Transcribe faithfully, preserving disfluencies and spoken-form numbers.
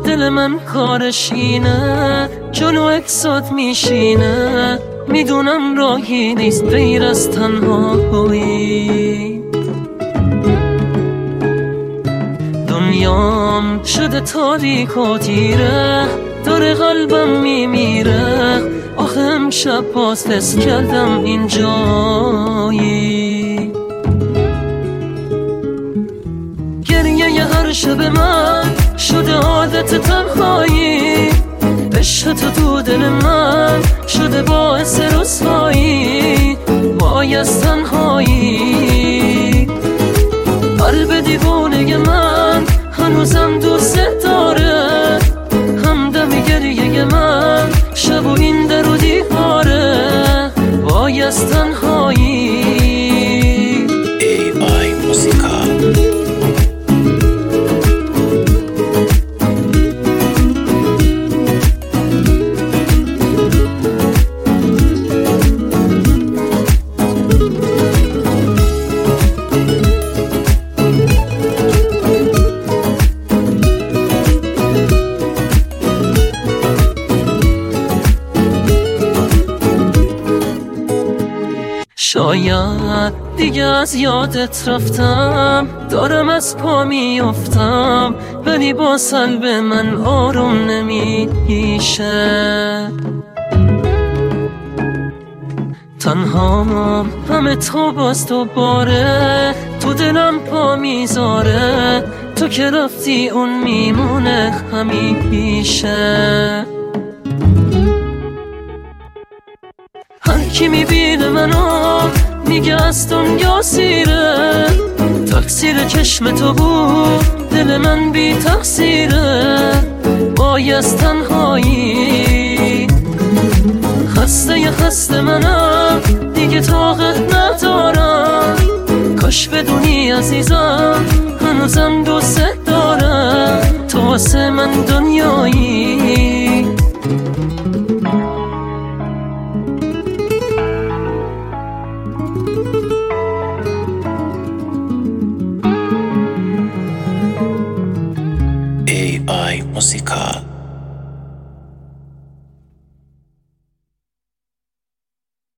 دل من کارش اینه، جلو اکسات میشینه، میدونم راهی نیست غیر از تنهایی. دنیام شده تاریک و تیره، داره قلبم میمیره، آخه امشب باز حس کردم اینجایی. گریه ی هر شب من شده عادت تنهایی، عشق تو تو دل من شده باعث رسوایی، وای از تنهایی. قلب دیوانه من هنوزم دوست داره، همدم گریه من شب و این در و دیواره، وای از تنهایی. ای آی موسیقا. شاید دیگه از یادت رفتم، دارم از پا میافتم، ولی با قلب من آروم نمیشه. تنهام همه تو باز دوباره، تو دلم پا میذاره، تو که رفتی اون میمونه همیشه. هر کی میبینه منو میگه از دنیا سیره، تقصیر چشم تو بود دل من بی تقصیره، وای از تنهایی. خسته ی خسته منم دیگه طاقت ندارم، کاش بدونی عزیزم هنوزم دوست دارم، تو واسه من دنیایی.